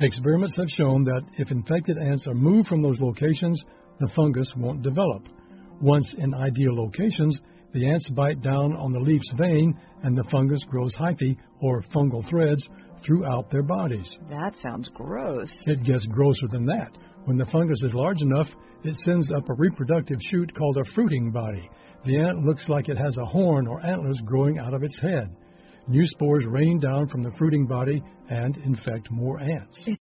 Experiments have shown that if infected ants are moved from those locations, the fungus won't develop. Once in ideal locations, the ants bite down on the leaf's vein, and the fungus grows hyphae, or fungal threads, throughout their bodies. That sounds gross. It gets grosser than that. When the fungus is large enough, it sends up a reproductive shoot called a fruiting body. The ant looks like it has a horn or antlers growing out of its head. New spores rain down from the fruiting body and infect more ants.